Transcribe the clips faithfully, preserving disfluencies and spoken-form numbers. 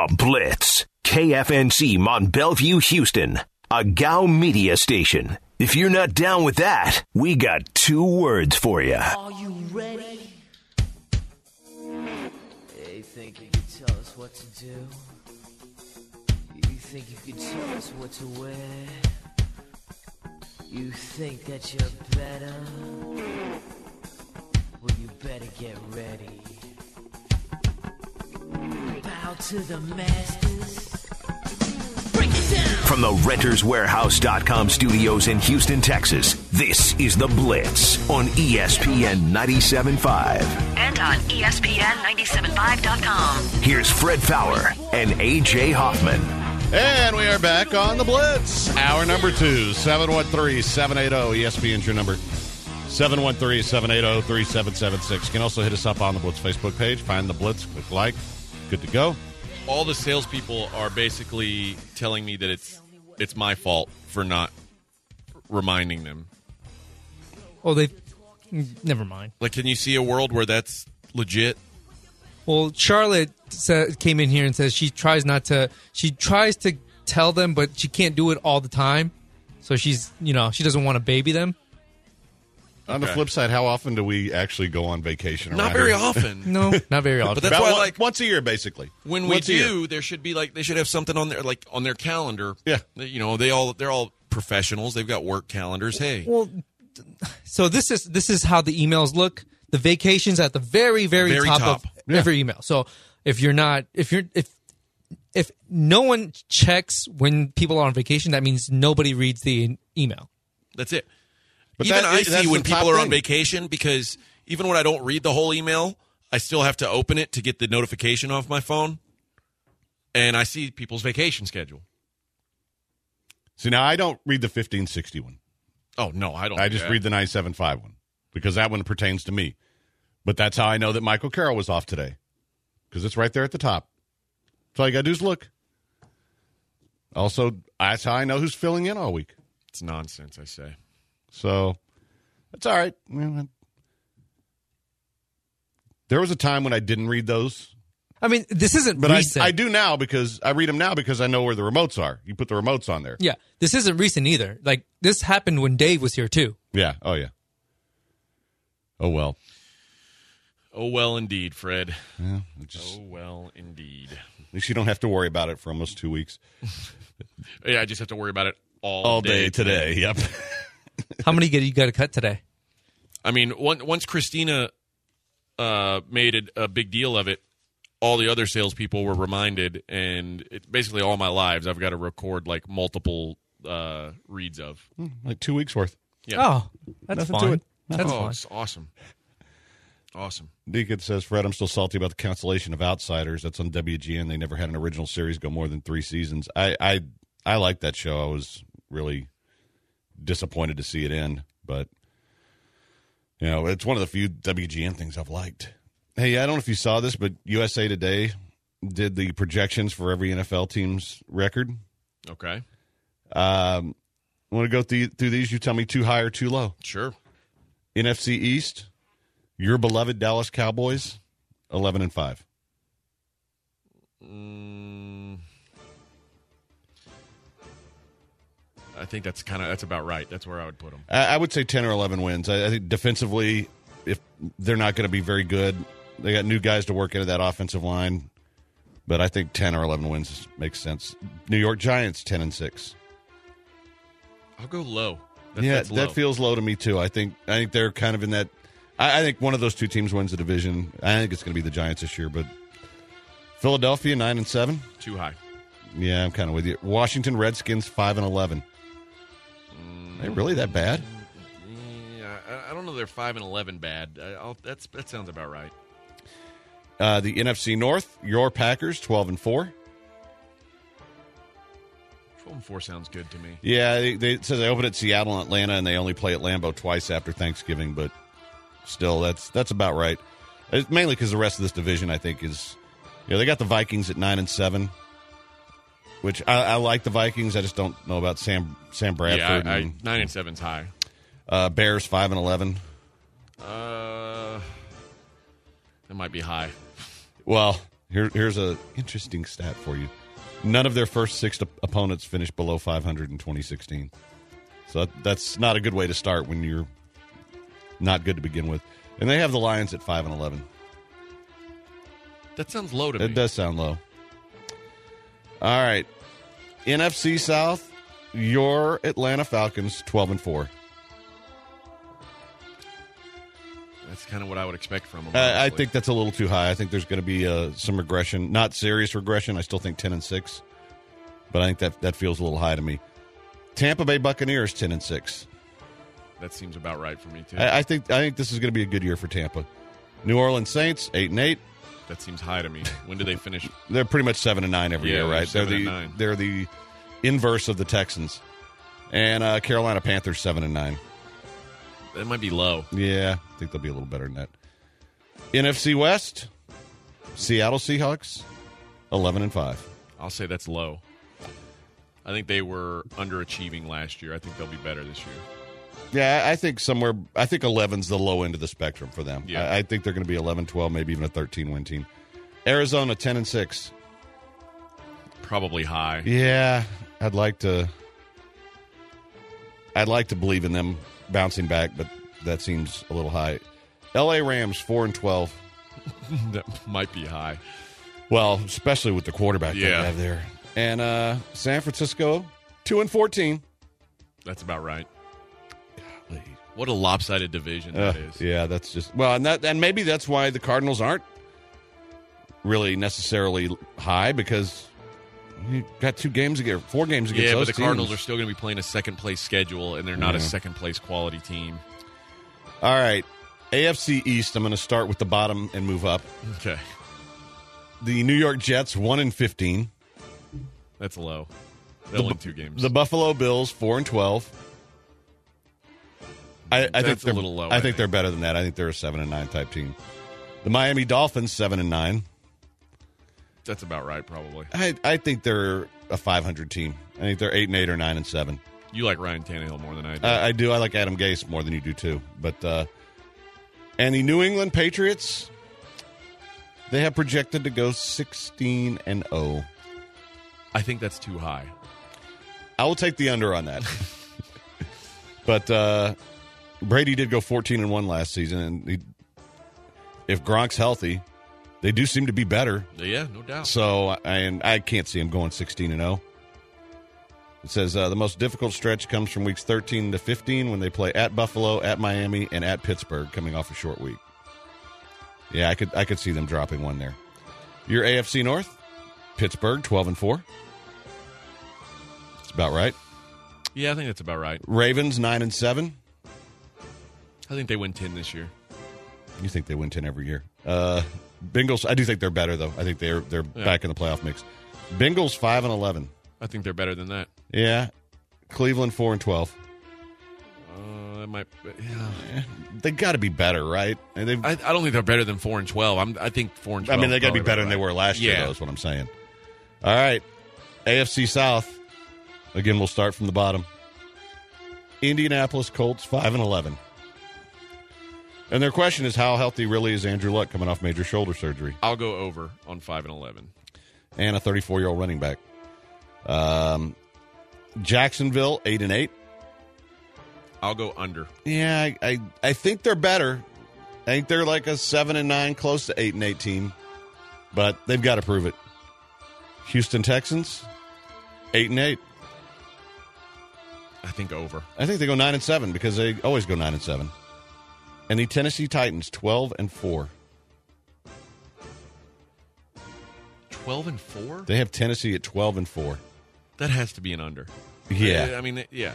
The Blitz. K F N C Mont Bellevue, Houston. A G A U media station. If you're not down with that, we got two words for you. Are you ready? You think you can tell us what to do? You think you can tell us what to wear? You think that you're better? Well, you better get ready. Bow to the masters. Break it down. From the Renters Warehouse dot com studios in Houston, Texas, this is The Blitz on E S P N ninety-seven point five. And on E S P N ninety-seven point five dot com. Here's Fred Fowler and A J Hoffman. And we are back on The Blitz. Hour number two, seven one three, seven eight zero, E S P N's your number. seven one three, seven eight zero, three seven seven six. You can also hit us up on the Blitz Facebook page. Find The Blitz, click like. Good to go. All the salespeople are basically telling me that it's it's my fault for not reminding them. Oh, they never mind. Like, can you see a world where that's legit? Well, Charlotte sa- came in here and says she tries not to. She tries to tell them, but she can't do it all the time. So she's, you know, she doesn't want to baby them. On the Okay. flip side, how often do we actually go on vacation? Not around very here? often. No, not very often. But that's About why, one- like, once a year, basically. when we Once a year. do, there should be like they should have something on their like on their calendar. Yeah. You know, they all they're all professionals. They've got work calendars. Hey, Well, so this is this is how the emails look. The vacation's at the very, very, Very top, top. of every email. So if you're not, if you're, if if no one checks when people are on vacation, that means nobody reads the email. that's it. But even that- I that's see when the top people are on thing. vacation, because even when I don't read the whole email, I still have to open it to get the notification off my phone, and I see people's vacation schedule. See, now I don't read the fifteen sixty one. Oh no, I don't. I do just that. read the nine seven five one because that one pertains to me. But that's how I know that Michael Carroll was off today because it's right there at the top. So all you got to do is look. Also, that's how I know who's filling in all week. It's nonsense, I say. So that's all right. Well, there was a time when I didn't read those, I mean, this isn't but I, recent. I do now because I read them now because I know where the remotes are. You put the remotes on there. Yeah, this isn't recent either. Like, this happened when Dave was here, too. Yeah. Oh, yeah. Oh, well. Oh well, indeed, Fred. Yeah, it just, Oh well, indeed. at least you don't have to worry about it for almost two weeks. Yeah, I just have to worry about it all, All day today. Yep. How many get you got to cut today? I mean, one, once Christina uh, made it a big deal of it, all the other salespeople were reminded, and it, basically all my lives, I've got to record like multiple uh, reads of. Like two weeks worth. Yeah. Oh, that's Nothing fine. to it. That's oh, fine. it's awesome. Awesome. Deacon says, Fred, I'm still salty about the cancellation of Outsiders. That's on W G N. They never had an original series go more than three seasons. I I, I like that show. I was really disappointed to see it end. But, you know, it's one of the few W G N things I've liked. Hey, I don't know if you saw this, but U S A Today did the projections for every N F L team's record. Okay. Um, I want to go through, through these. You tell me too high or too low. Sure. N F C East, your beloved Dallas Cowboys, eleven and five. Mm, I think that's kind of that's about right. That's where I would put them. I, I would say ten or eleven wins. I, I think defensively, if they're not going to be very good, they got new guys to work into that offensive line. But I think ten or eleven wins makes sense. New York Giants, ten and six. I'll go low. That's, yeah, that's low. that feels low to me too. I think I think they're kind of in that. I, I think one of those two teams wins the division. I think it's going to be the Giants this year. But Philadelphia, nine and seven. Too high. Yeah, I'm kind of with you. Washington Redskins, five and eleven. Are they really that bad? Yeah, I, I don't know. They're five and eleven bad. I, I'll, that's that sounds about right. Uh, the N F C North, your Packers, twelve and four. Twelve and four sounds good to me. Yeah, they, they so they open at Seattle and Atlanta, and they only play at Lambeau twice after Thanksgiving. But still, that's that's about right. It's mainly because the rest of this division, I think, is you know they got the Vikings at nine and seven, which I, I like the Vikings. I just don't know about Sam Sam Bradford. Yeah, I, I, and, nine and seven's high. uh, Bears five and eleven. Uh, that might be high. Well, Here, here's a interesting stat for you. None of their first six op- opponents finished below five hundred in twenty sixteen. So that, that's not a good way to start when you're not good to begin with. And they have the Lions at five and eleven. That sounds low to me. It does sound low. All right. N F C South, your Atlanta Falcons, twelve and four. That's kind of what I would expect from them. Uh, I think that's a little too high. I think there's going to be uh, some regression. Not serious regression. I still think ten and six. But I think that, that feels a little high to me. Tampa Bay Buccaneers, ten and six. That seems about right for me, too. I, I think I think this is going to be a good year for Tampa. New Orleans Saints, eight and eight. That seems high to me. When do they finish? They're pretty much seven and nine every Yeah, year, they're right? They're seven the and nine. they're the inverse of the Texans. And uh, Carolina Panthers, seven and nine. That might be low. Yeah, I think they'll be a little better than that. N F C West, Seattle Seahawks, eleven and five. I'll say that's low. I think they were underachieving last year. I think they'll be better this year. Yeah, I think somewhere, I think eleven's the low end of the spectrum for them. Yeah. I, I think they're going to be eleven, twelve, maybe even a thirteen win team. Arizona, ten and six. Probably high. Yeah, I'd like to, I'd like to believe in them bouncing back, but that seems a little high. L A Rams, four and twelve. That might be high. Well, especially with the quarterback Yeah. they have there. And uh, San Francisco, two and fourteen. That's about right. What a lopsided division Uh, that is. yeah, that's just well, and that and maybe that's why the Cardinals aren't really necessarily high, because you got two games against, four games against Yeah, those but the Cardinals teams. are still going to be playing a second place schedule, and they're not a Yeah. second place quality team. All right, A F C East. I'm going to start with the bottom and move up. Okay, The New York Jets, one and fifteen. that's low. They'll win two games. The Buffalo Bills, four and twelve. I, I think That's a they're little low, I, I think, think. they're better than that. I think they're a seven and nine type team. The Miami Dolphins, seven and nine. That's about right, probably. I, I think they're a five hundred team. I think they're eight and eight or nine and seven. You like Ryan Tannehill more than I do. Uh, I do. I like Adam Gase more than you do too. But uh, and the New England Patriots, they have projected to go sixteen and zero. I think that's too high. I will take the under on that. But uh, Brady did go fourteen and one last season, and he, if Gronk's healthy, they do seem to be better. Yeah, no doubt. So and I can't see him going sixteen and zero. It says uh, the most difficult stretch comes from weeks thirteen to fifteen when they play at Buffalo, at Miami, and at Pittsburgh, coming off a short week. Yeah, I could I could see them dropping one there. Your A F C North, Pittsburgh, twelve and four. That's about right. Yeah, I think that's about right. Ravens, nine and seven. I think they win ten this year. You think they win ten every year? Uh, Bengals. I do think they're better though. I think they're they're Yeah. back in the playoff mix. Bengals five and eleven. I think they're better than that. Yeah. Cleveland four and twelve. Uh, that might. Yeah. They got to be better, right? And they. I, I don't think they're better than four and twelve. I'm. I think four and I twelve. mean, they got to be probably better about than they right. were last year. Yeah. Though, is what I'm saying. All right, A F C South. Again, we'll start from the bottom. Indianapolis Colts five and eleven. And their question is, how healthy really is Andrew Luck coming off major shoulder surgery I'll go over on five and eleven. and a thirty-four year old running back? Um, Jacksonville eight and eight. I'll go under. Yeah, I, I I think they're better. I think they're like a seven and nine, close to eight and eight team, but they've got to prove it. Houston Texans eight and eight. I think over. I think they go nine and seven because they always go nine and seven. And the Tennessee Titans twelve and four. Twelve and four. They have Tennessee at twelve and four. That has to be an under. Yeah, I, I mean, yeah.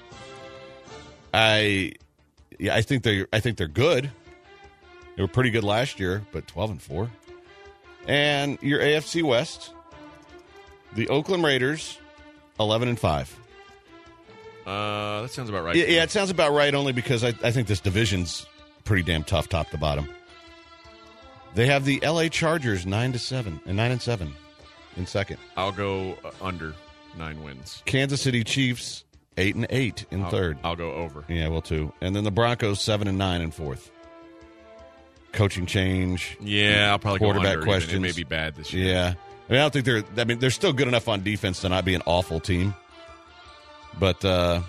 I yeah I think they I think they're good. They were pretty good last year, but twelve and four. And your A F C West, the Oakland Raiders, eleven and five. Uh, that sounds about right. Yeah, yeah, it sounds about right. Only because I, I think this division's pretty damn tough, top to bottom. They have the L A Chargers nine to seven and nine and seven in second. I'll go uh, under nine wins. Kansas City Chiefs eight and eight in I'll, third. I'll go over. Yeah, well, too. And then the Broncos seven and nine in fourth. coaching change. Yeah, I'll probably quarterback go under questions. Even. It may be bad this year. Yeah, I mean, I don't think they're. I mean, they're still good enough on defense to not be an awful team. But uh,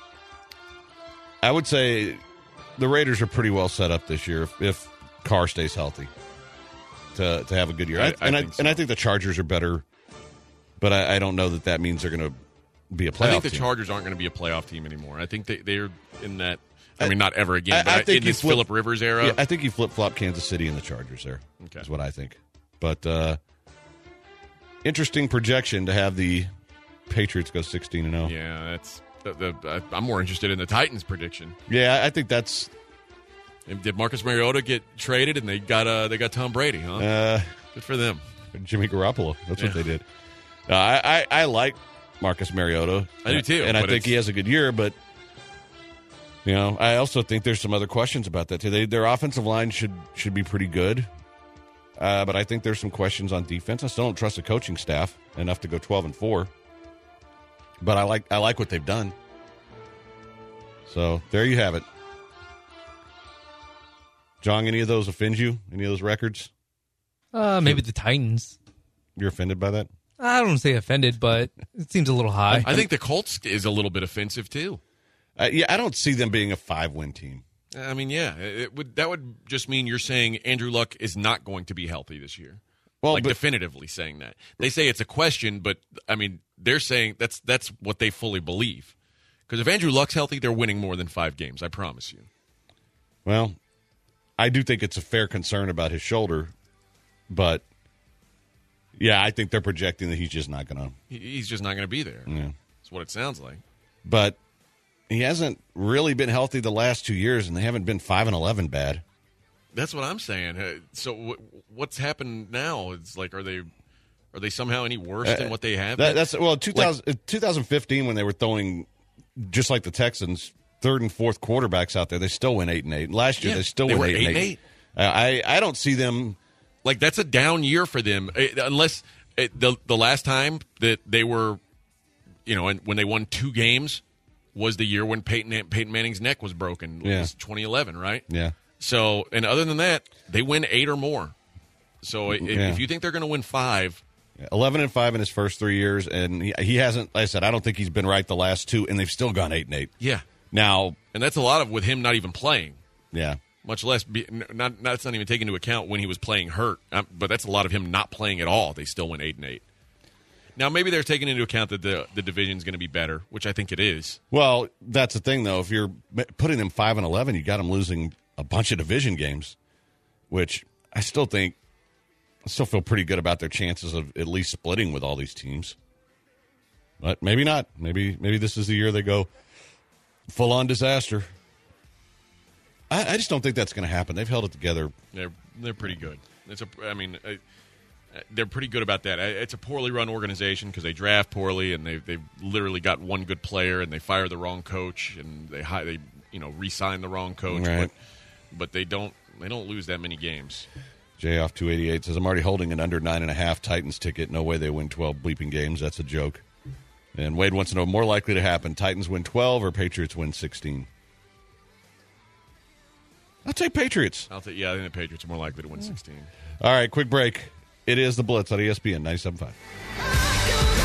I would say the Raiders are pretty well set up this year if, if Carr stays healthy to to have a good year. I, I, I and think I so. and I think the Chargers are better, but I, I don't know that that means they're going to be a playoff I think the team. Chargers aren't going to be a playoff team anymore. I think they, they're in that. I mean, not ever again, I- but I I think in you this flip- Phillip Rivers era. Yeah, I think you flip flop Kansas City and the Chargers there. Okay. Is what I think. But uh, interesting projection to have the Patriots go sixteen and zero. Yeah, that's. The, the, I, I'm more interested in the Titans' prediction. Yeah, I think that's. And did Marcus Mariota get traded and they got uh, they got Tom Brady? Huh? Uh, Good for them. Jimmy Garoppolo. That's Yeah. what they did. Uh, I, I I like Marcus Mariota. I do too, and I but think he it's- has a good year. But you know, I also think there's some other questions about that too. They, their offensive line should should be pretty good, uh, but I think there's some questions on defense. I still don't trust the coaching staff enough to go twelve and four. But I like I like what they've done. So there you have it. John, any of those offend you? Any of those records? Uh, maybe the Titans. You're offended by that? I don't say offended, but it seems a little high. I think the Colts is a little bit offensive too. Uh, yeah, I don't see them being a five-win team. I mean, yeah, it would that would just mean you're saying Andrew Luck is not going to be healthy this year. Well, like but- definitively saying that. They say it's a question, but I mean, they're saying that's that's what they fully believe. Because if Andrew Luck's healthy, they're winning more than five games. I promise you. Well, I do think it's a fair concern about his shoulder, but yeah, I think they're projecting that he's just not going to. He, he's just not going to be there. Yeah. That's what it sounds like. But he hasn't really been healthy the last two years, and they haven't been five and eleven bad. That's what I'm saying. Uh, So w- what's happened now? It's like, are they are they somehow any worse than what they have? That, been? that's well, two thousand, twenty fifteen when they were throwing just like the Texans, third and fourth quarterbacks out there. They still went eight and eight. Last year Yeah, they still they went were eight and eight eight. and Uh, I I don't see them. Like that's a down year for them, eh, unless eh, the the last time that they were, you know, and when they won two games was the year when Peyton Peyton Manning's neck was broken. It Yeah. was twenty eleven, right? Yeah. So, and other than that, they win eight or more. So, if, Yeah. if you think they're going to win five, eleven and five in his first three years, and he, he hasn't. Like I said, I don't think he's been right the last two, and they've still gone eight and eight. yeah, Now, and that's a lot of with him not even playing. yeah, Much less, be, n- not that's not even taking into account when he was playing hurt. Um, but that's a lot of him not playing at all. They still went eight and eight. Now maybe they're taking into account that the the division's going to be better, which I think it is. well, that's the thing though. If you're putting them five and eleven, you got them losing a bunch of division games, which I still think, I still feel pretty good about their chances of at least splitting with all these teams. But maybe not. Maybe maybe this is the year they go full on disaster. I, I just don't think that's going to happen. They've held it together. They're they're pretty good. It's a I mean. Uh, They're pretty good about that. It's a poorly run organization because they draft poorly and they they've literally got one good player and they fire the wrong coach and they hi- they you know re-sign the wrong coach, Right. but but they don't they don't lose that many games. Jay off two eighty-eight says, I'm already holding an under nine and a half Titans ticket. No way they win twelve bleeping games. That's a joke. And Wade wants to know more likely to happen: Titans win twelve or Patriots win sixteen. I'll take Patriots. I'll think yeah, I think the Patriots are more likely to win sixteen. All right, quick break. It is the Blitz on E S P N ninety-seven point five.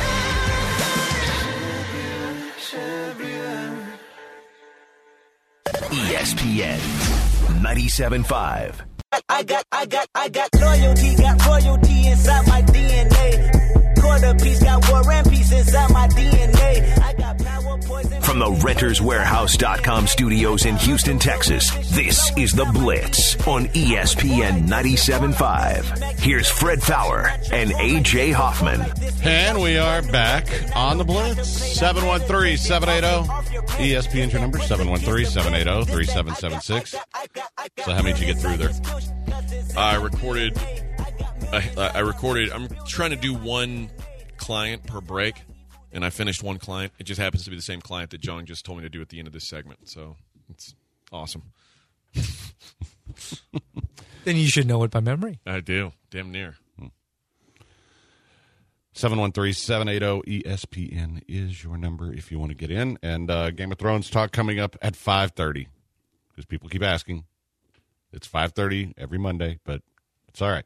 E S P N ninety-seven point five. I got, I got, I got loyalty, got royalty inside my D N A. Quarter piece, got war and peace inside my D N A. I got power, poison. From the Renters Warehouse dot com studios in Houston, Texas, this is The Blitz on E S P N ninety-seven point five. Here's Fred Fowler and A J Hoffman. And we are back on the Blitz. seven one three, seven eight zero. E S P N's your number, seven one three, seven eight zero, three seven seven six. So how many did you get through there? I recorded. I, I recorded. I'm trying to do one client per break, and I finished one client. It just happens to be the same client that John just told me to do at the end of this segment. So it's awesome. Then you should know it by memory. I do. Damn near. seven one three, seven eight zero, E S P N is your number if you want to get in. And uh, Game of Thrones talk coming up at five thirty because people keep asking. It's five thirty every Monday, but it's all right.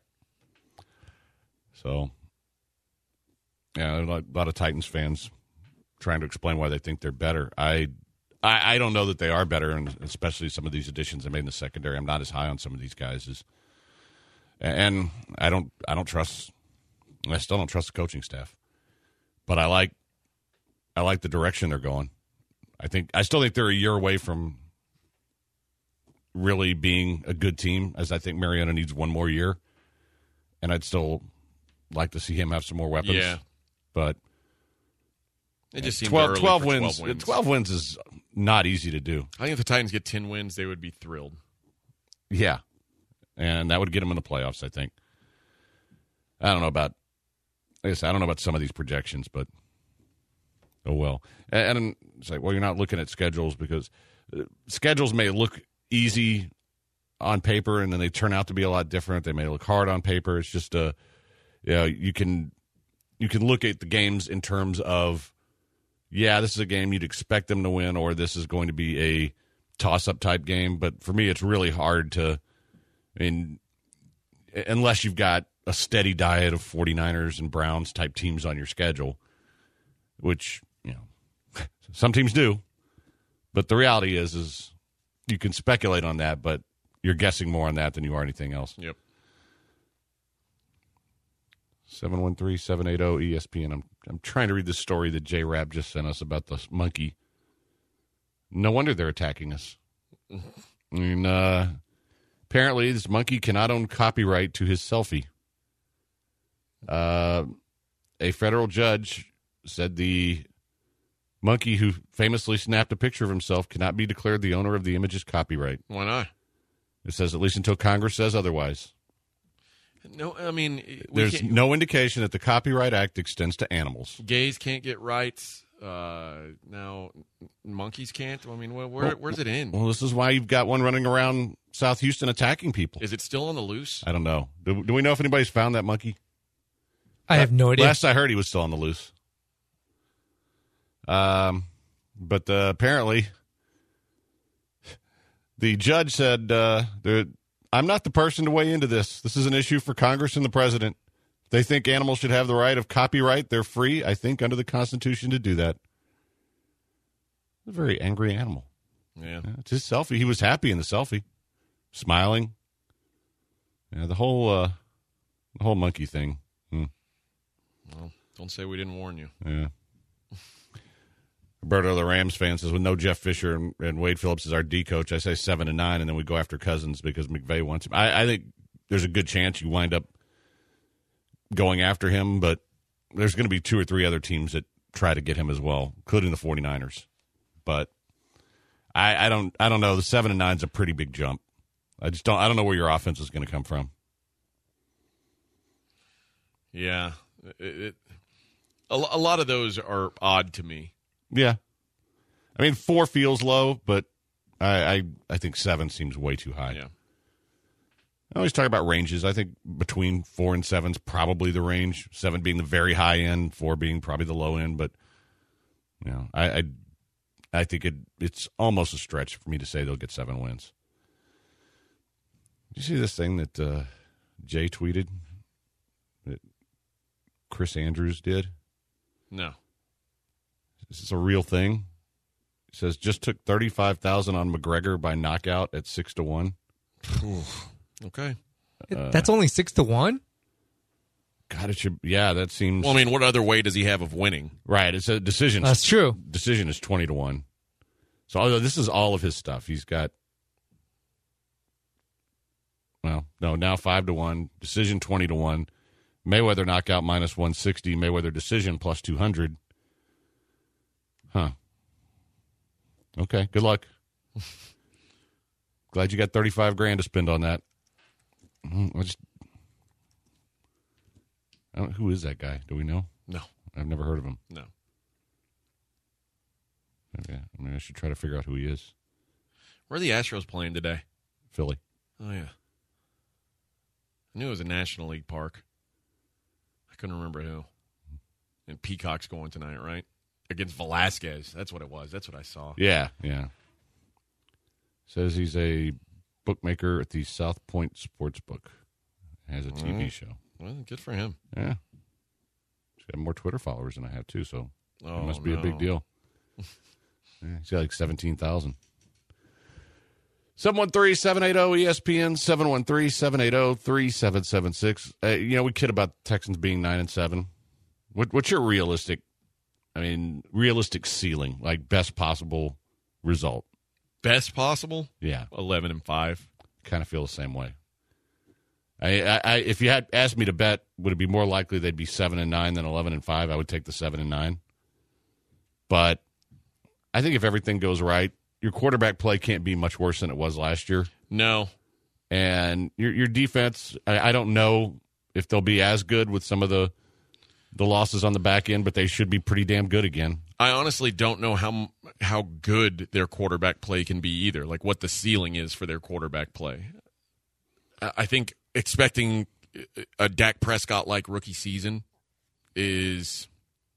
So, yeah, a lot, a lot of Titans fans trying to explain why they think they're better. I, I, I don't know that they are better, and especially some of these additions they made in the secondary. I'm not as high on some of these guys as, and I don't, I don't trust. I still don't trust the coaching staff, but I like, I like the direction they're going. I think I still think they're a year away from really being a good team, as I think Mariota needs one more year, and I'd still like to see him have some more weapons. Yeah, but it just seems twelve, early twelve for wins. twelve wins. twelve wins is not easy to do. I think if the Titans get ten wins, they would be thrilled. Yeah, and that would get them in the playoffs, I think. I don't know about. I guess I don't know about some of these projections, but oh well. And, and it's like, well, you're not looking at schedules because schedules may look easy on paper, and then they turn out to be a lot different. They may look hard on paper. It's just a, you know, you can you can look at the games in terms of, yeah, this is a game you'd expect them to win, or this is going to be a toss-up type game. But for me, it's really hard to, I mean, unless you've got a steady diet of 49ers and Browns type teams on your schedule, which, you know, some teams do. But the reality is, is you can speculate on that, but you're guessing more on that than you are anything else. Yep. seven one three, seven eight zero, E S P N. I'm, I'm trying to read this story that J-Rab just sent us about the monkey. No wonder they're attacking us. I mean, uh, apparently this monkey cannot own copyright to his selfie. Uh, a federal judge said the monkey who famously snapped a picture of himself cannot be declared the owner of the image's copyright. Why not? It says at least until Congress says otherwise. No, I mean, we There's can't- no indication that the Copyright Act extends to animals. gays can't get rights. Uh, now monkeys can't. I mean, where, where Well, where's it end? Well, this is why you've got one running around South Houston attacking people. Is it still on the loose? I don't know. Do, do we know if anybody's found that monkey? I have no idea. Last I heard, he was still on the loose. Um, but uh, apparently, the judge said, uh, there- I'm not the person to weigh into this. This is an issue for Congress and the president. If they think animals should have the right of copyright, they're free, I think, under the Constitution to do that. A very angry animal. Yeah. Yeah, it's his selfie. He was happy in the selfie, smiling. Yeah, the whole, uh, the whole monkey thing. Hmm. Well, don't say we didn't warn you. Yeah. Roberto, the Rams fan, says, with no Jeff Fisher and, and Wade Phillips as our D coach, I say seven and nine, and then we go after Cousins because McVay wants him. I, I think there's a good chance you wind up going after him, but there's going to be two or three other teams that try to get him as well, including the 49ers. But I, I don't I don't know. The seven and nine is a pretty big jump. I just don't I don't know where your offense is going to come from. Yeah. It, it, a, lo- a lot of those are odd to me. Yeah. I mean, four feels low, but I, I I think seven seems way too high. Yeah. I always talk about ranges. I think between four and seven is probably the range. Seven being the very high end, four being probably the low end. But you know, I I, I think it it's almost a stretch for me to say they'll get seven wins. Did you see this thing that uh, Jay tweeted that Chris Andrews did? No. Is this a real thing? It says just took thirty-five thousand on McGregor by knockout at six to one. Okay. That's only six to one. God, it should. Yeah, that seems Well, I mean, what other way does he have of winning? right. It's a decision. That's true. Decision is twenty to one. So although this is all of his stuff. He's got. Well, no, now five to one. Decision twenty to one. Mayweather knockout minus one sixty. Mayweather decision plus two hundred. Huh. Okay. Good luck. Glad you got thirty-five grand to spend on that. I just. I don't, who is that guy? Do we know? No. I've never heard of him. No. Okay. I mean, I should try to figure out who he is. Where are the Astros playing today? Philly. Oh, yeah. I knew it was a National League park. I couldn't remember who. And Peacock's going tonight, right? Against Velasquez. That's what it was. That's what I saw. Yeah, yeah. Says he's a bookmaker at the South Point Sportsbook. Has a T V Mm. show. Well, good for him. Yeah. He's got more Twitter followers than I have, too, so Oh, it must be a big no. deal. Yeah, he's got like seventeen thousand. seven one three, seven eight zero, E S P N, seven one three, seven eight zero, three seven seven six. Uh, you know, we kid about the Texans being nine and seven. What, what's your realistic, I mean, realistic ceiling, like best possible result? Best possible? Yeah. eleven and five. Kind of feel the same way. I, I, I if you had asked me to bet, would it be more likely they'd be seven and nine than eleven and five? I would take the seven and nine. But I think if everything goes right, your quarterback play can't be much worse than it was last year. No. And your your defense, I, I don't know if they'll be as good with some of the the losses on the back end, but they should be pretty damn good again. I honestly don't know how how good their quarterback play can be either, like what the ceiling is for their quarterback play. I I think expecting a Dak Prescott-like rookie season is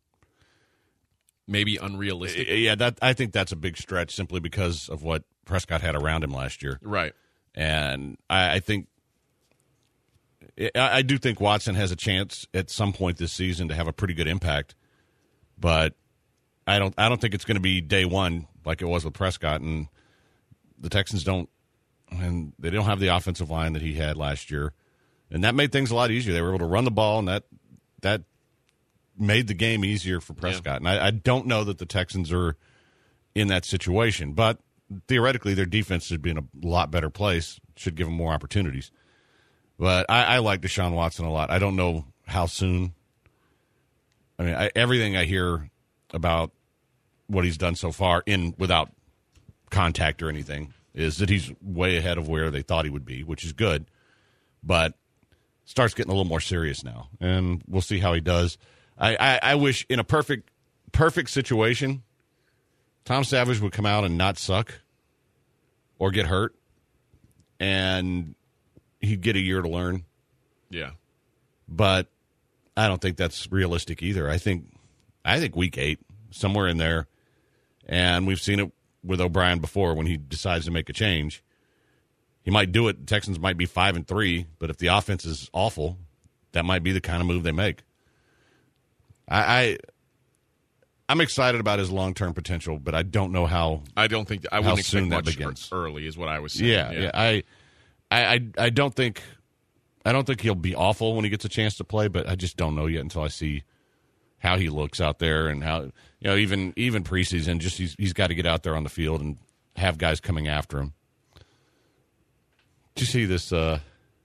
maybe unrealistic. Yeah, that I think that's a big stretch simply because of what Prescott had around him last year. Right. And I, I think I, I do think Watson has a chance at some point this season to have a pretty good impact, but I don't I don't think it's going to be day one like it was with Prescott. And the Texans don't, and they don't have the offensive line that he had last year, and that made things a lot easier. They were able to run the ball, and that that made the game easier for Prescott. Yeah. And I, I don't know that the Texans are in that situation, but theoretically their defense should be in a lot better place, should give them more opportunities. But I, I like Deshaun Watson a lot. I don't know how soon. I mean, I, everything I hear about what he's done so far in without contact or anything is that he's way ahead of where they thought he would be, which is good. But starts getting a little more serious now, and we'll see how he does. I, I, I wish in a perfect perfect situation, Tom Savage would come out and not suck or get hurt, and he'd get a year to learn. Yeah. But I don't think that's realistic either. I think I think week eight, somewhere in there, and we've seen it with O'Brien before when he decides to make a change. He might do it. The Texans might be five and three, but if the offense is awful, that might be the kind of move they make. I, I I'm excited about his long term potential, but I don't know how. I don't think I how wouldn't soon expect that much begins. early is what I was saying. Yeah, yeah. I, I, I, I don't think, I don't think he'll be awful when he gets a chance to play, but I just don't know yet until I see how he looks out there and how, you know, even even preseason, just he's he's got to get out there on the field and have guys coming after him. Did you see this uh,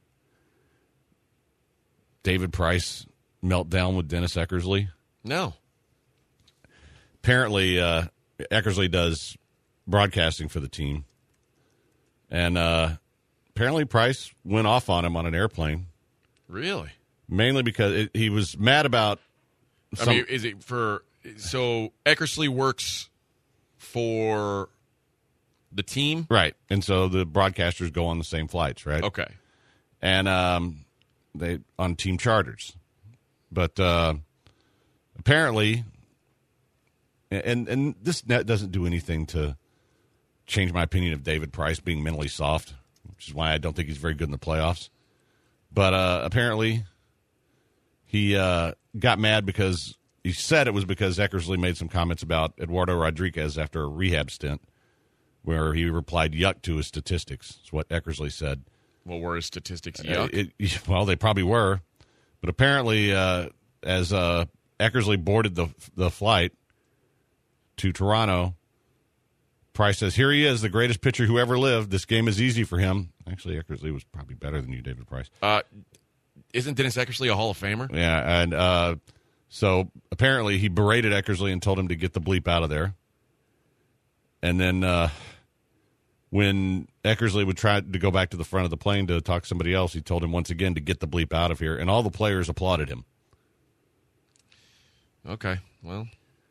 David Price meltdown with Dennis Eckersley? No. Apparently, uh, Eckersley does broadcasting for the team, and uh, apparently Price went off on him on an airplane. Really? Mainly because it, he was mad about. Some, I mean, is it for so Eckersley works for the team, right? And so the broadcasters go on the same flights, right? Okay. And um, they on team charters, but uh, apparently, and and this net doesn't do anything to change my opinion of David Price being mentally soft, which is why I don't think he's very good in the playoffs. But uh, apparently, he uh, got mad because he said it was because Eckersley made some comments about Eduardo Rodriguez after a rehab stint, where he replied "yuck" to his statistics. That's what Eckersley said. Well, were his statistics Uh, yuck? it, well, they probably were, but apparently, uh, as uh, Eckersley boarded the the flight to Toronto, Price says, "Here he is, the greatest pitcher who ever lived. This game is easy for him." Actually, Eckersley was probably better than you, David Price. Uh, isn't Dennis Eckersley a Hall of Famer? Yeah, and uh, so apparently he berated Eckersley and told him to get the bleep out of there. And then uh, when Eckersley would try to go back to the front of the plane to talk to somebody else, he told him once again to get the bleep out of here, and all the players applauded him. Okay, well,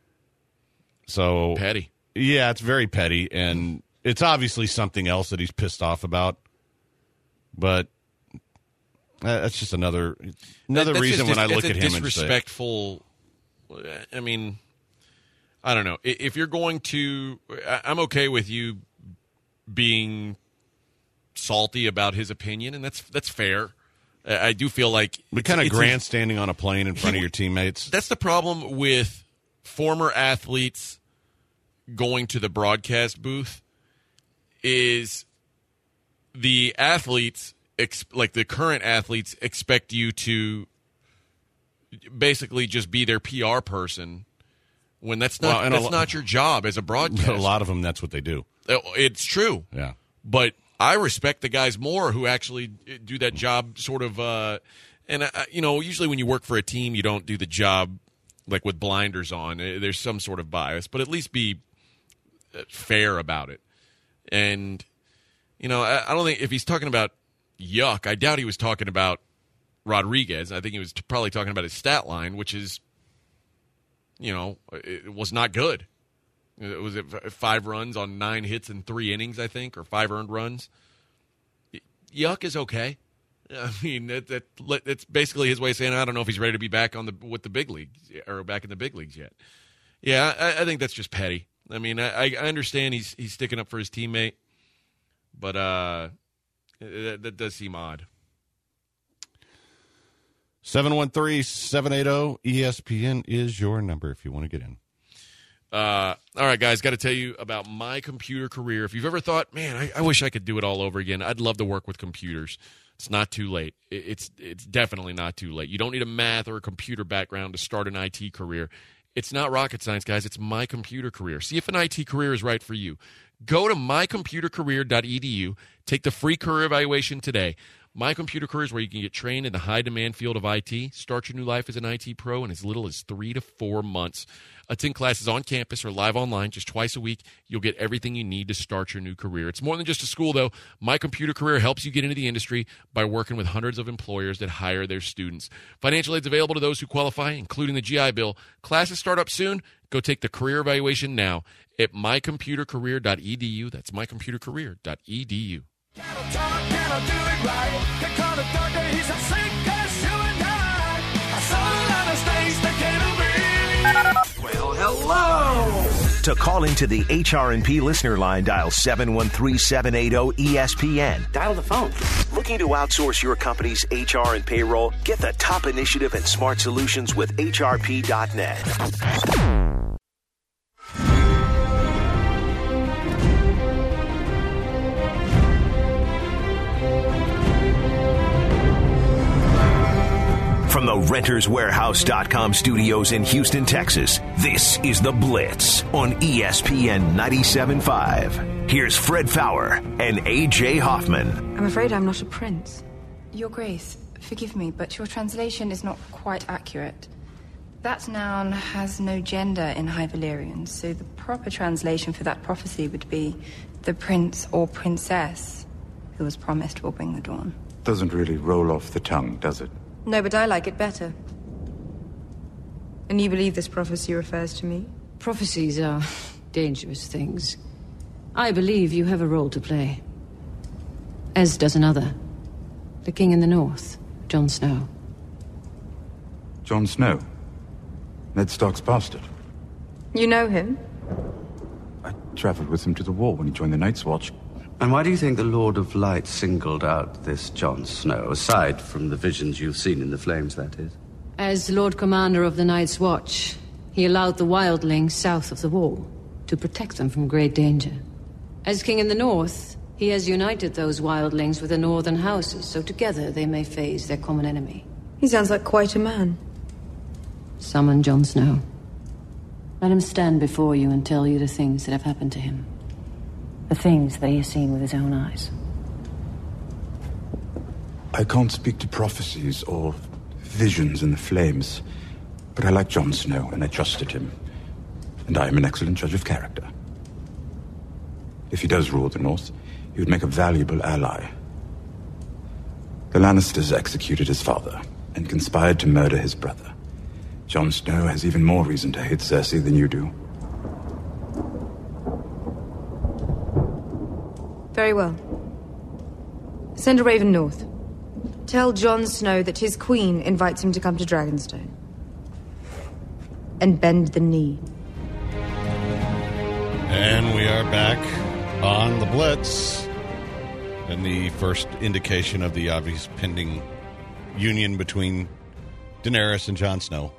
So petty. Yeah, it's very petty, and it's obviously something else that he's pissed off about. But uh, that's just another another That's reason just, when I that's look a at him and say, disrespectful. I mean, I don't know. If you're going to, I'm okay with you being salty about his opinion, and that's that's fair. I I do feel like But kind of it's- it's- grandstanding on a plane in front of your teammates. That's the problem with former athletes going to the broadcast booth is the athletes, ex- like the current athletes, expect you to basically just be their P R person when that's not Well, and a that's lo- not your job as a broadcaster. A lot of them, that's what they do. It's true. Yeah. But I respect the guys more who actually do that job sort of uh, and, uh, you know, usually when you work for a team, you don't do the job like with blinders on. There's some sort of bias, but at least be fair about it. And, you know, I, I don't think if he's talking about yuck, I doubt he was talking about Rodriguez. I think he was t- probably talking about his stat line, which is, you know, it was not good. It was it five runs on nine hits in three innings, I think, or five earned runs. Yuck is okay. I mean, that, that it's basically his way of saying I don't know if he's ready to be back on the with the big leagues or back in the big leagues yet. Yeah, I, I think that's just petty. I mean, I, I understand he's he's sticking up for his teammate, but uh, that, that does seem odd. seven one three, seven eight zero, E S P N is your number if you want to get in. Uh, all right, guys, got to tell you about my computer career. If you've ever thought, man, I, I wish I could do it all over again. I'd love to work with computers. It's not too late. It, it's it's definitely not too late. You don't need a math or a computer background to start an I T career. It's not rocket science, guys. It's my computer career. See if an I T career is right for you. Go to my computer career dot e d u. Take the free career evaluation today. My Computer Career is where you can get trained in the high-demand field of I T. Start your new life as an I T pro in as little as three to four months. Attend classes on campus or live online just twice a week. You'll get everything you need to start your new career. It's more than just a school, though. My Computer Career helps you get into the industry by working with hundreds of employers that hire their students. Financial aid is available to those who qualify, including the G I Bill. Classes start up soon. Go take the career evaluation now at my computer career dot e d u. That's my computer career dot e d u. Well, hello! To call into the H R and P listener line, dial seven one three, seven eight zero, E S P N. Dial the phone. Looking to outsource your company's H R and payroll? Get the top initiative and smart solutions with H R P dot net. From the Renters Warehouse dot com studios in Houston, Texas, this is The Blitz on E S P N ninety-seven point five. Here's Fred Fowler and A J Hoffman. I'm afraid I'm not a prince. Your Grace, forgive me, but your translation is not quite accurate. That noun has no gender in High Valyrian, so the proper translation for that prophecy would be the prince or princess who was promised will bring the dawn. Doesn't really roll off the tongue, does it? No, but I like it better. And you believe this prophecy refers to me? Prophecies are dangerous things. I believe you have a role to play. As does another. The King in the North, Jon Snow. Jon Snow? Ned Stark's bastard. You know him? I travelled with him to the war when he joined the Night's Watch. And why do you think the Lord of Light singled out this Jon Snow, aside from the visions you've seen in the flames, that is? As Lord Commander of the Night's Watch, he allowed the wildlings south of the wall to protect them from great danger. As King in the North, he has united those wildlings with the northern houses, so together they may face their common enemy. He sounds like quite a man. Summon Jon Snow. Let him stand before you and tell you the things that have happened to him. The things that he has seen with his own eyes. I can't speak to prophecies or visions in the flames, but I like Jon Snow and I trusted him. And I am an excellent judge of character. If he does rule the North, he would make a valuable ally. The Lannisters executed his father and conspired to murder his brother. Jon Snow has even more reason to hate Cersei than you do. Very well. Send a raven north. Tell Jon Snow that his queen invites him to come to Dragonstone. And bend the knee. And we are back on the Blitz. And the first indication of the obvious pending union between Daenerys and Jon Snow.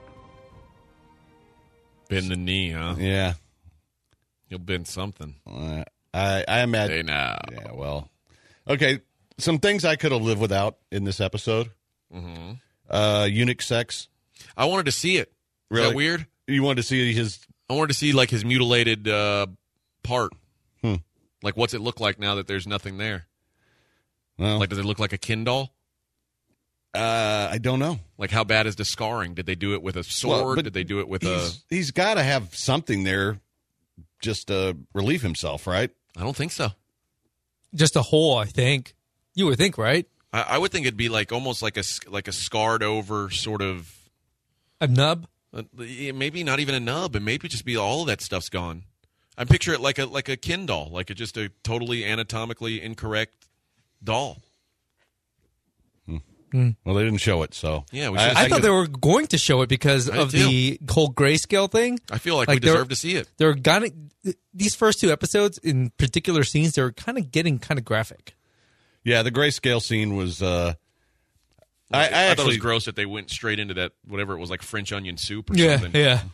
Bend the knee, huh? Yeah. He'll bend something. Uh, I, I imagine. They know. Yeah, well. Okay, some things I could have lived without in this episode. Mm-hmm. Uh, eunuch sex. I wanted to see it. Really? Is that weird? You wanted to see his... I wanted to see, like, his mutilated uh, part. Hmm. Like, what's it look like now that there's nothing there? Well, like, does it look like a Ken doll? Uh, I don't know. Like, how bad is the scarring? Did they do it with a sword? Well, but Did they do it with he's, a... He's got to have something there just to relieve himself, right? I don't think so. Just a hole, I think. You would think, right? I, I would think it'd be like almost like a like a scarred over sort of a nub. Uh, maybe not even a nub, and maybe just be all of that stuff's gone. I picture it like a like a Ken doll, like a, just a totally anatomically incorrect doll. Hmm. Hmm. Well, they didn't show it, so yeah. We I, I thought they were going to show it because I of did the whole grayscale thing. I feel like, like we deserve to see it. They're gonna these first two episodes in particular scenes. They're kind of getting kind of graphic. Yeah, the grayscale scene was. Uh, I, I, I actually, thought it was gross that they went straight into that whatever it was, like French onion soup or yeah, something. Yeah,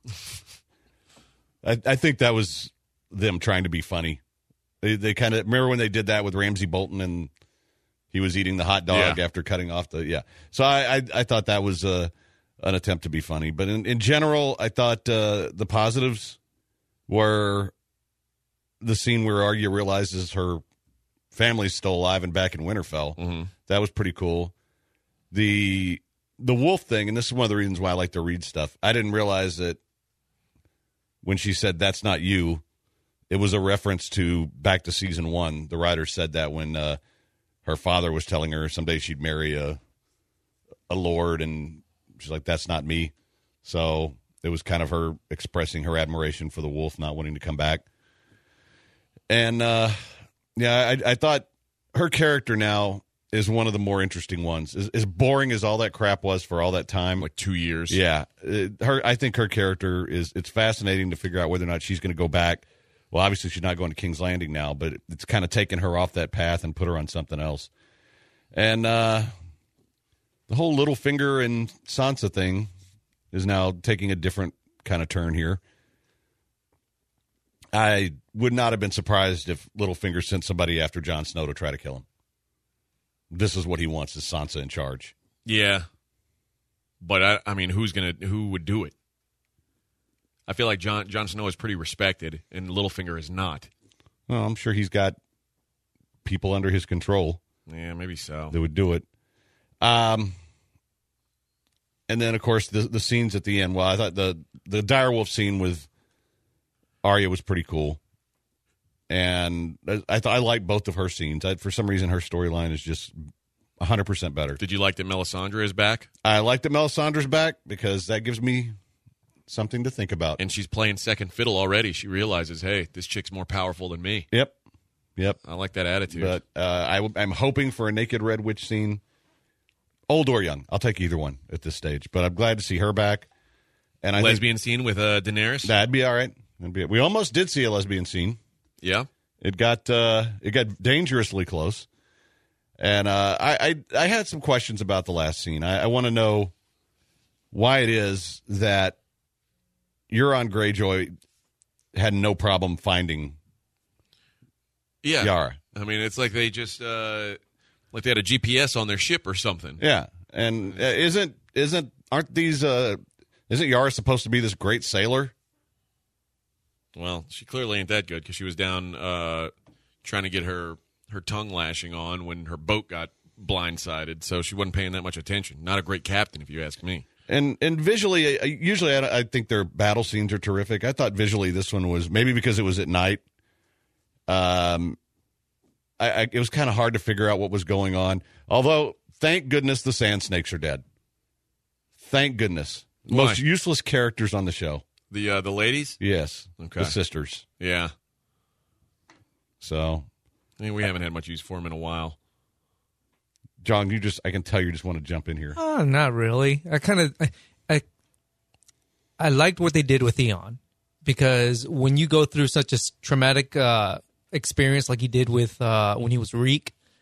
I, I think that was them trying to be funny. They, they kind of remember when they did that with Ramsey Bolton and he was eating the hot dog yeah. after cutting off the yeah. So I I, I thought that was uh, an attempt to be funny, but in, in general, I thought uh, the positives were the scene where Arya realizes her family's still alive and back in Winterfell. Mm-hmm. That was pretty cool. The the wolf thing, and this is one of the reasons why I like to read stuff. I didn't realize that when she said that's not you, it was a reference to back to season one. The writer said that when uh, her father was telling her someday she'd marry a a lord, and she's like, that's not me. So it was kind of her expressing her admiration for the wolf not wanting to come back. And uh yeah, I, I thought her character now is one of the more interesting ones. As, as boring as all that crap was for all that time, like two years. Yeah, it, her. I think her character is. It's fascinating to figure out whether or not she's going to go back. Well, obviously she's not going to King's Landing now, but it's kind of taken her off that path and put her on something else. And uh, the whole Littlefinger and Sansa thing is now taking a different kind of turn here. I would not have been surprised if Littlefinger sent somebody after Jon Snow to try to kill him. This is what he wants: is Sansa in charge. Yeah, but I, I mean, who's gonna? Who would do it? I feel like Jon Jon Snow is pretty respected, and Littlefinger is not. Well, I'm sure he's got people under his control. Yeah, maybe so. That would do it. Um, and then of course the the scenes at the end. Well, I thought the the direwolf scene with Arya was pretty cool, and I thought I liked both of her scenes. I, for some reason, her storyline is just one hundred percent better. Did you like that Melisandre is back? I like that Melisandre's back because that gives me something to think about. And she's playing second fiddle already. She realizes, hey, this chick's more powerful than me. Yep, yep. I like that attitude. But uh, I, I'm hoping for a naked Red Witch scene, old or young. I'll take either one at this stage. But I'm glad to see her back. And I lesbian think, scene with uh, Daenerys. That'd be all right. That'd be, we almost did see a lesbian scene. Yeah, it got uh, it got dangerously close. And uh, I, I I had some questions about the last scene. I, I want to know why it is that Euron Greyjoy had no problem finding yeah. Yara. I mean, it's like they just uh, like they had a G P S on their ship or something. Yeah, and uh, isn't isn't aren't these uh, isn't Yara supposed to be this great sailor? Well, she clearly ain't that good because she was down uh, trying to get her, her tongue lashing on when her boat got blindsided, so she wasn't paying that much attention. Not a great captain, if you ask me. And and visually, usually I, I think their battle scenes are terrific. I thought visually this one was, maybe because it was at night, um, I, I, it was kind of hard to figure out what was going on. Although, thank goodness the Sand Snakes are dead. Thank goodness. Why? Most useless characters on the show. The uh, the ladies? Yes. Okay. The sisters. Yeah. So. I mean, we haven't had much use for them in a while. John, you just, I can tell you just want to jump in here. Oh, not really. I kind of, I, I, I liked what they did with Theon because when you go through such a traumatic uh, experience like he did with uh, when he was Reek,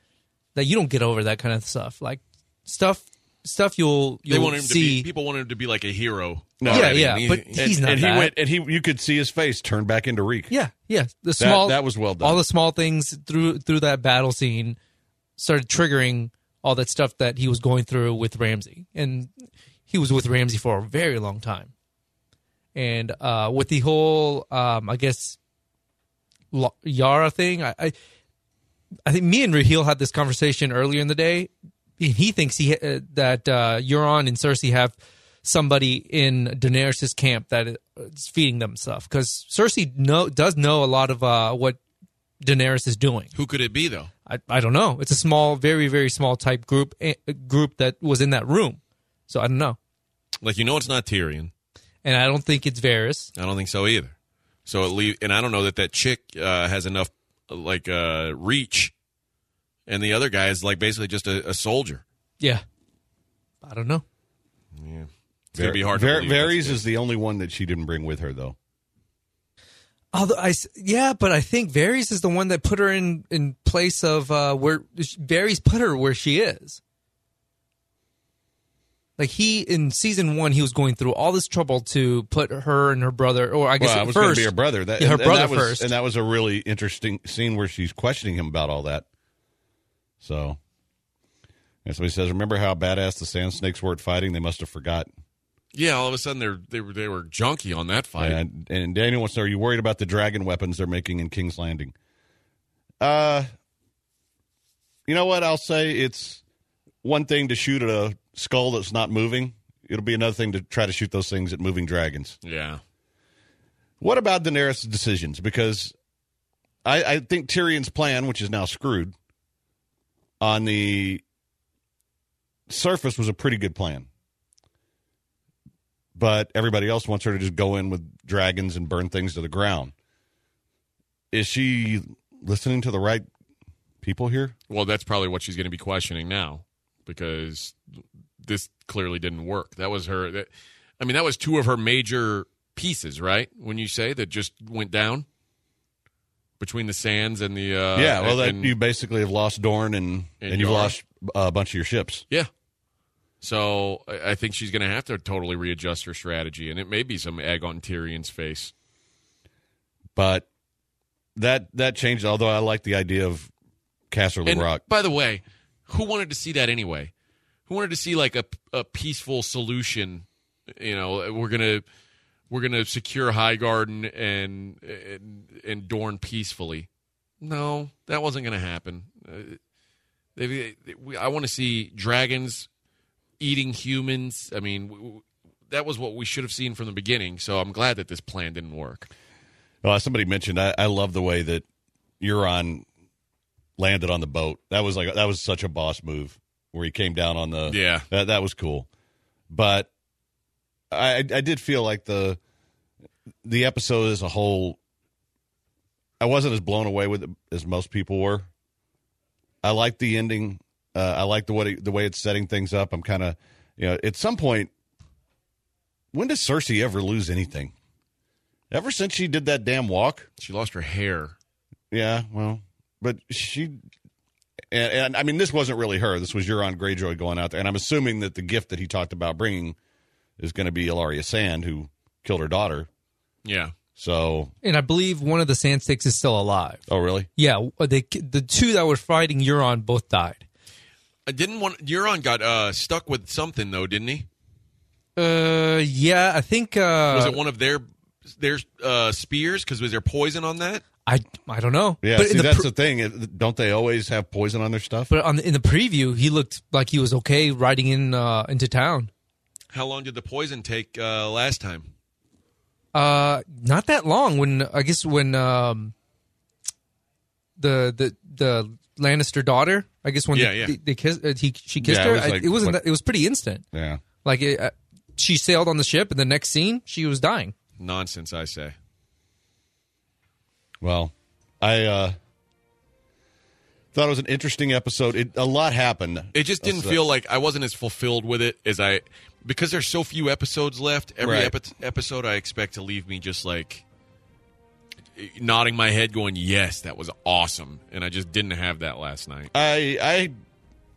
that you don't get over that kind of stuff. Like stuff, stuff you'll you'll they want him see. To be, people want him to be like a hero. No, yeah, already. yeah, And he- but he's and, not and that. he went, and he you could see his face turn back into Reek. Yeah, yeah. The small that was well done. All the small things through through that battle scene started triggering all that stuff that he was going through with Ramsey, and he was with Ramsey for a very long time. And uh, with the whole, um, I guess, L- Yara thing, I, I, I think me and Raheel had this conversation earlier in the day. And he thinks he uh, that uh, Euron and Cersei have somebody in Daenerys' camp that is feeding them stuff, because Cersei know, does know a lot of uh, what Daenerys is doing. Who could it be, though? I, I don't know. It's a small, very, very small type group eh, group that was in that room. So I don't know. Like, you know it's not Tyrion. And I don't think it's Varys. I don't think so either. So it leave, and I don't know that that chick uh, has enough, like, uh, reach, and the other guy is, like, basically just a, a soldier. Yeah. I don't know. Yeah. It's going to be hard Var- to believe. Varys is the only one that she didn't bring with her, though. Although I, s- yeah, but I think Varys is the one that put her in, in place of uh, where Varys put her where she is. Like he in season one, he was going through all this trouble to put her and her brother, or I guess well, at it was going to first, be her brother. That, yeah, her and, brother and that was, first, and that was a really interesting scene where she's questioning him about all that. So, and somebody says, "Remember how badass the Sand Snakes were at fighting? They must have forgot." Yeah, all of a sudden they're, they were they were junky on that fight. And, and Daniel wants to know, are you worried about the dragon weapons they're making in King's Landing? Uh, you know what? I'll say it's one thing to shoot at a skull that's not moving. It'll be another thing to try to shoot those things at moving dragons. Yeah. What about Daenerys' decisions? Because I, I think Tyrion's plan, which is now screwed, on the surface was a pretty good plan. But everybody else wants her to just go in with dragons and burn things to the ground. Is she listening to the right people here? Well, that's probably what she's going to be questioning now, because this clearly didn't work. That was her. That, I mean, that was two of her major pieces, right? When you say that just went down between the Sands and the uh, yeah. Well, and, that you basically have lost Dorne and and and you've Yara. lost a bunch of your ships. Yeah. So I I think she's going to have to totally readjust her strategy, and it may be some egg on Tyrion's face. But that that changed. Although I like the idea of Casterly And Rock. by the way, who wanted to see that anyway? Who wanted to see like a a peaceful solution? You know, we're gonna we're gonna secure Highgarden and and, and Dorne peacefully. No, that wasn't going to happen. Uh, they, they, we, I want to see dragons eating humans. I mean, w- w- that was what we should have seen from the beginning. So I'm glad that this plan didn't work. Well, somebody mentioned I, I love the way that Euron landed on the boat. That was like that was such a boss move where he came down on the Yeah. That that was cool, but I I did feel like the the episode as a whole, I wasn't as blown away with it as most people were. I like the ending. Uh, I like the way the way it's setting things up. I'm kind of, you know, at some point, when does Cersei ever lose anything? Ever since she did that damn walk, she lost her hair. Yeah, well, but she, and, and I mean, this wasn't really her. This was Euron Greyjoy going out there, and I'm assuming that the gift that he talked about bringing is going to be Ellaria Sand, who killed her daughter. Yeah. So, and I believe one of the Sand Snakes is still alive. Oh, really? Yeah, they, the two that were fighting Euron both died. I didn't want Euron got uh, stuck with something though, didn't he? Uh, yeah, I think uh, Was it one of their their uh, spears? Because was there poison on that? I I don't know. Yeah, but see, in the that's pre- the thing. It- Don't they always have poison on their stuff? But on the, in the preview, he looked like he was okay riding in uh, into town. How long did the poison take uh, last time? Uh, not that long. When I guess when um, the the the Lannister daughter, I guess when Yeah, they, yeah. they, they kissed, uh, he she kissed Yeah, it her. was I- like- it wasn't. what- That, it was pretty instant. Yeah. Like it, uh, she sailed on the ship, and the next scene, she was dying. Nonsense, I say. Well, I uh, thought it was an interesting episode. It, a lot happened. It just didn't That's, uh, feel like I wasn't as fulfilled with it as I, because there's so few episodes left. Every Right. epi- episode I expect to leave me just like nodding my head, going, "Yes, that was awesome," and I just didn't have that last night. I I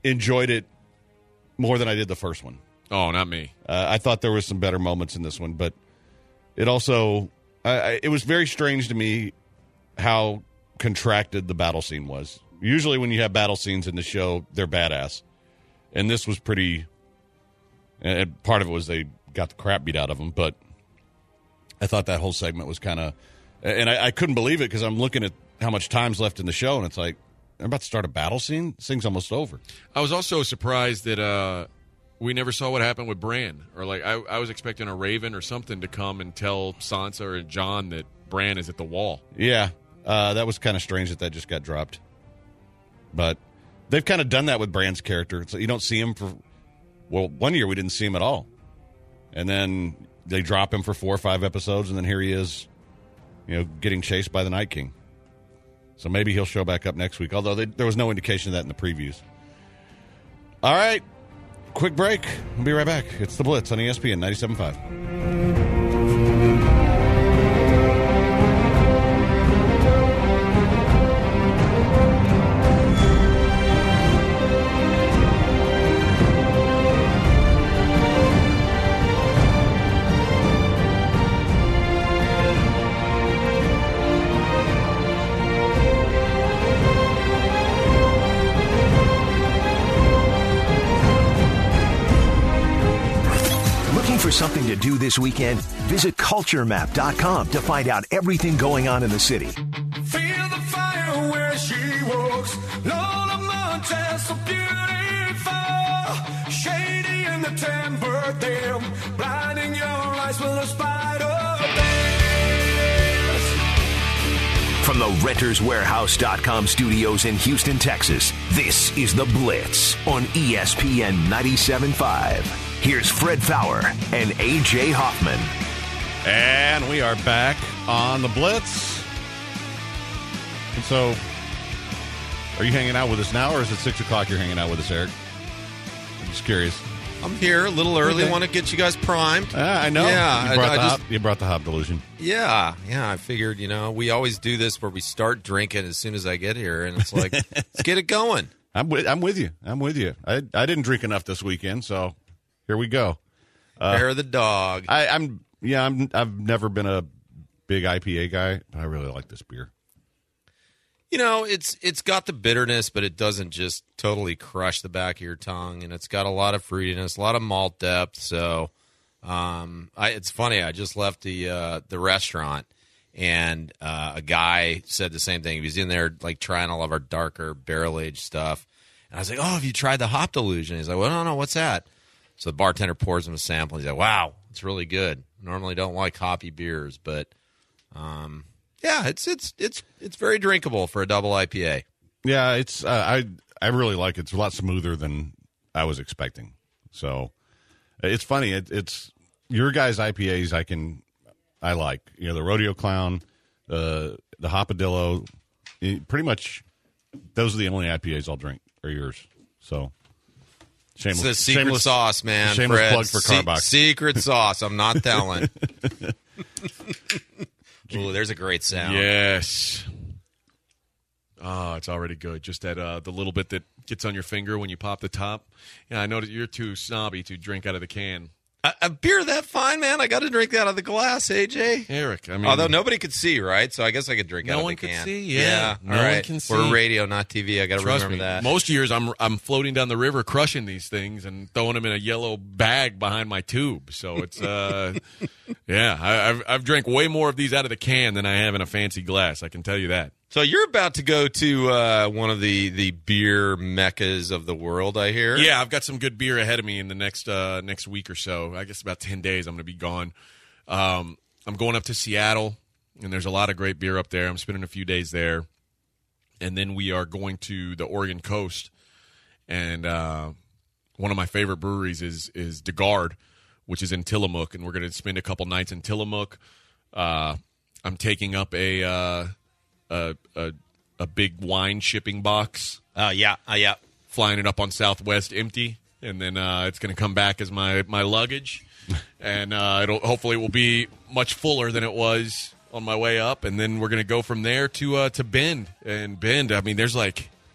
enjoyed it more than I did the first one. Oh, not me. Uh, I thought there was some better moments in this one, but it also I, I, it was very strange to me how contracted the battle scene was. Usually when you have battle scenes in the show, they're badass. And this was pretty and part of it was they got the crap beat out of them, but I thought that whole segment was kind of and I, I couldn't believe it because I'm looking at how much time's left in the show, and it's like, they're about to start a battle scene? This thing's almost over. I was also surprised that uh, we never saw what happened with Bran. Or like I, I was expecting a Raven or something to come and tell Sansa or Jon that Bran is at the wall. Yeah, uh, that was kind of strange that that just got dropped. But they've kind of done that with Bran's character. So you don't see him for, well, one year we didn't see him at all. And then they drop him for four or five episodes, and then here he is, you know, getting chased by the Night King. So maybe he'll show back up next week, although they, there was no indication of that in the previews. All right, quick break. We'll be right back. It's The Blitz on E S P N ninety-seven point five. For something to do this weekend, visit culture map dot com to find out everything going on in the city. Feel the fire where she walks. Lola Montez, so beautiful. Shady in the timber, them blinding your eyes with a spider dance. From the renters warehouse dot com studios in Houston, Texas, this is The Blitz on E S P N ninety-seven point five. Here's Fred Fowler and A J Hoffman. And we are back on The Blitz. And so, are you hanging out with us now, or is it six o'clock you're hanging out with us, Eric? I'm just curious. I'm here a little early. Okay. Want to get you guys primed. Uh, I know. Yeah, you brought, I, the I hop, just, you brought the hop delusion. Yeah, yeah. I figured, you know, we always do this where we start drinking as soon as I get here, and it's like, let's get it going. I'm with, I'm with you. I'm with you. I I didn't drink enough this weekend, so here we go. Uh, Bear the dog. I, I'm yeah. I'm. I've never been a big I P A guy, but I really like this beer. You know, it's it's got the bitterness, but it doesn't just totally crush the back of your tongue, and it's got a lot of fruitiness, a lot of malt depth. So, um, I, it's funny. I just left the uh, the restaurant, and uh, a guy said the same thing. He was in there like trying all of our darker barrel aged stuff, and I was like, "Oh, have you tried the hop delusion?" He's like, "Well, no, no, what's that?" So the bartender pours him a sample. He's like, "Wow, it's really good. Normally don't like hoppy beers, but um, yeah, it's it's it's it's very drinkable for a double I P A." Yeah, it's uh, I I really like it. It's a lot smoother than I was expecting. So it's funny. It, it's your guys' I P As. I can I like you know the Rodeo Clown, uh, the Hopadillo. Pretty much, those are the only I P As I'll drink. Are yours. So. Shameless, it's a secret shameless, sauce, man. Shameless Fred. plug for Carbox. Se- secret sauce. I'm not telling. Ooh, there's a great sound. Yes. Oh, it's already good. Just that uh, the little bit that gets on your finger when you pop the top. Yeah, I know that you're too snobby to drink out of the can. A, a beer that fine, man. I got to drink that out of the glass, A J. Eric, I mean, although nobody could see, right? So I guess I could drink no out of one the can. could see. Yeah, yeah. no All right. one can see. We're radio, not T V. I got to remember me, that. Most years, I'm I'm floating down the river, crushing these things and throwing them in a yellow bag behind my tube. So it's uh, yeah, I, I've I've drank way more of these out of the can than I have in a fancy glass. I can tell you that. So you're about to go to uh, one of the, the beer meccas of the world, I hear. Yeah, I've got some good beer ahead of me in the next uh, next week or so. I guess about ten days I'm going to be gone. Um, I'm going up to Seattle, and there's a lot of great beer up there. I'm spending a few days there. And then we are going to the Oregon coast. And uh, one of my favorite breweries is is DeGard, which is in Tillamook. And we're going to spend a couple nights in Tillamook. Uh, I'm taking up a... Uh, A, a a big wine shipping box. Uh, yeah, uh, yeah. Flying it up on Southwest empty, and then uh, it's going to come back as my, my luggage, and uh, it'll hopefully it will be much fuller than it was on my way up, and then we're going to go from there to uh, to Bend. And Bend, I mean, there's like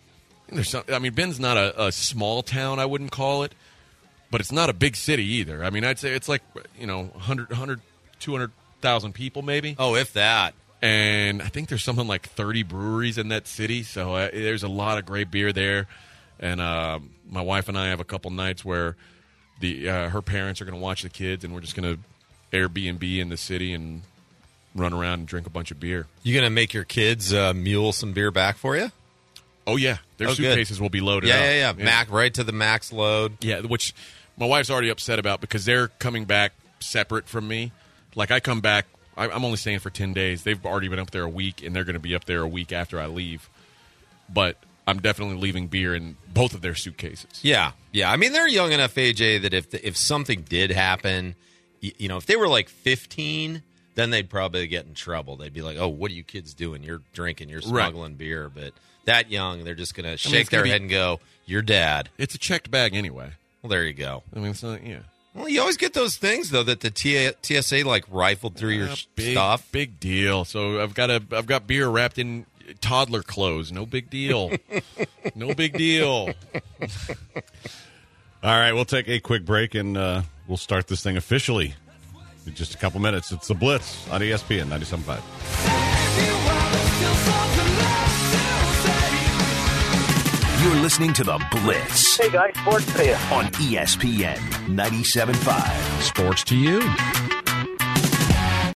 There's some, I mean, Ben's not a, a small town, I wouldn't call it, but it's not a big city either. I mean, I'd say it's like, you know, one hundred, one hundred, two hundred thousand people maybe. Oh, if that. And I think there's something like thirty breweries in that city, so uh, there's a lot of great beer there. And uh, my wife and I have a couple nights where the uh, her parents are going to watch the kids, and we're just going to Airbnb in the city and run around and drink a bunch of beer. You going to make your kids uh, mule some beer back for you? Oh, yeah. Their oh, suitcases good. will be loaded yeah, up. Yeah, yeah, yeah. Mac, right to the max load. Yeah, which my wife's already upset about because they're coming back separate from me. Like, I come back, I, I'm only staying for ten days. They've already been up there a week, and they're going to be up there a week after I leave. But I'm definitely leaving beer in both of their suitcases. Yeah, yeah. I mean, they're young enough, A J, that if the, if something did happen, you, you know, if they were like fifteen, then they'd probably get in trouble. They'd be like, oh, what are you kids doing? You're drinking, you're smuggling right. beer. But that young, they're just going to shake I mean, their be, head and go, you're dad. It's a checked bag anyway. Well, there you go. I mean, it's not, yeah. Well, you always get those things, though, that the T S A, like, rifled through uh, your big, stuff. Big deal. So I've got a, I've got beer wrapped in toddler clothes. No big deal. No big deal. All right, we'll take a quick break, and uh, we'll start this thing officially in just a couple minutes. It's The Blitz on E S P N ninety-seven point five. You're listening to The Blitz. Hey, guys, sports to you. On E S P N ninety-seven point five. Sports to you.